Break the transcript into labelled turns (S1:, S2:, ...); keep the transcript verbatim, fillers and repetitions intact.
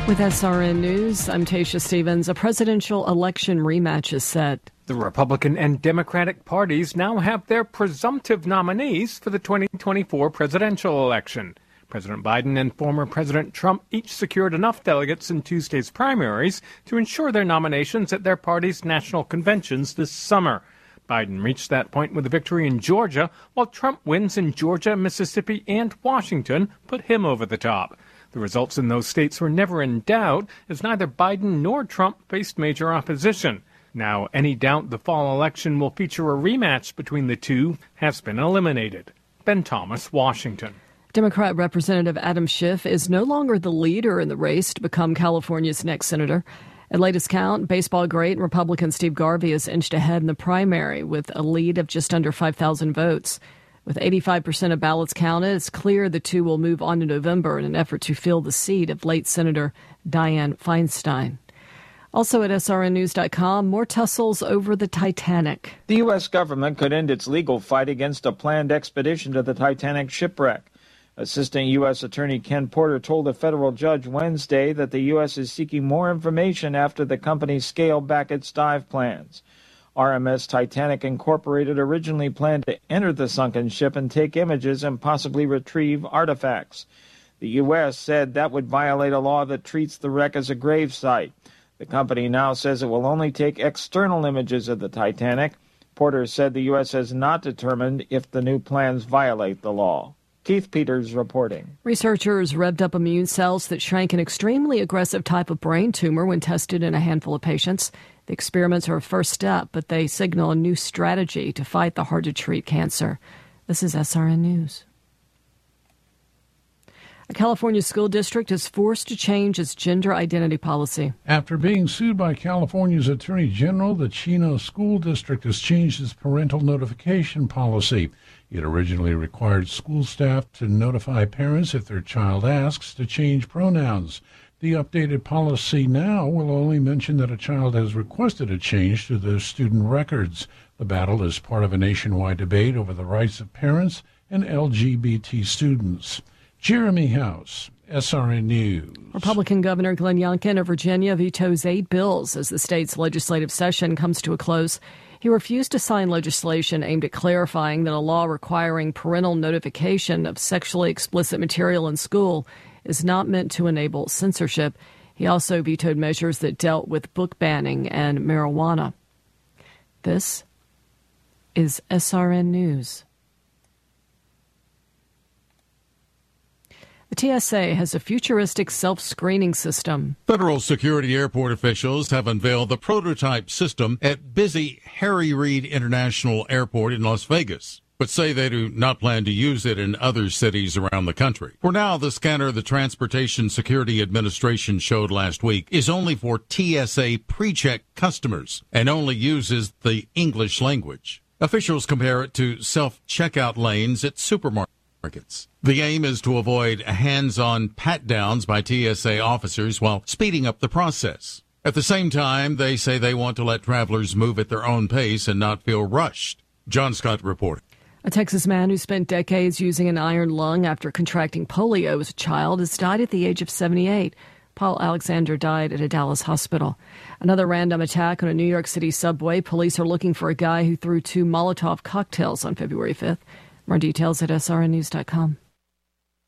S1: With S R N News, I'm Tasha Stevens. A presidential election rematch is set.
S2: The Republican and Democratic parties now have their presumptive nominees for the twenty twenty-four presidential election. President Biden and former President Trump each secured enough delegates in Tuesday's primaries to ensure their nominations at their party's national conventions this summer. Biden reached that point with a victory in Georgia, while Trump wins in Georgia, Mississippi, and Washington put him over the top. The results in those states were never in doubt, as neither Biden nor Trump faced major opposition. Now, any doubt the fall election will feature a rematch between the two has been eliminated. Ben Thomas, Washington.
S1: Democrat Representative Adam Schiff is no longer the leader in the race to become California's next senator. At latest count, baseball great and Republican Steve Garvey is inched ahead in the primary with a lead of just under five thousand votes. With eighty-five percent of ballots counted, it's clear the two will move on to November in an effort to fill the seat of late Senator Dianne Feinstein. Also at S R N news dot com, more tussles over the Titanic.
S3: The U S government could end its legal fight against a planned expedition to the Titanic shipwreck. Assistant U S Attorney Ken Porter told a federal judge Wednesday that the U S is seeking more information after the company scaled back its dive plans. R M S Titanic Incorporated originally planned to enter the sunken ship and take images and possibly retrieve artifacts. The U S said that would violate a law that treats the wreck as a grave site. The company now says it will only take external images of the Titanic. Porter said the U S has not determined if the new plans violate the law. Keith Peters reporting.
S1: Researchers revved up immune cells that shrank an extremely aggressive type of brain tumor when tested in a handful of patients. The experiments are a first step, but they signal a new strategy to fight the hard-to-treat cancer. This is S R N News. A California school district is forced to change its gender identity policy.
S4: After being sued by California's Attorney General, the Chino School District has changed its parental notification policy. It originally required school staff to notify parents if their child asks to change pronouns. The updated policy now will only mention that a child has requested a change to their student records. The battle is part of a nationwide debate over the rights of parents and L G B T students. Jeremy House, S R N News.
S1: Republican Governor Glenn Youngkin of Virginia vetoes eight bills as the state's legislative session comes to a close. He refused to sign legislation aimed at clarifying that a law requiring parental notification of sexually explicit material in school is not meant to enable censorship. He also vetoed measures that dealt with book banning and marijuana. This is S R N News. The T S A has a futuristic self-screening system.
S5: Federal security airport officials have unveiled the prototype system at busy Harry Reid International Airport in Las Vegas, but say they do not plan to use it in other cities around the country. For now, the scanner the Transportation Security Administration showed last week is only for T S A pre-check customers and only uses the English language. Officials compare it to self-checkout lanes at supermarkets. The aim is to avoid hands-on pat-downs by T S A officers while speeding up the process. At the same time, they say they want to let travelers move at their own pace and not feel rushed. John Scott reporting.
S1: A Texas man who spent decades using an iron lung after contracting polio as a child has died at the age of seventy-eight. Paul Alexander died at a Dallas hospital. Another random attack on a New York City subway. Police are looking for a guy who threw two Molotov cocktails on February fifth. More details at S R N news dot com.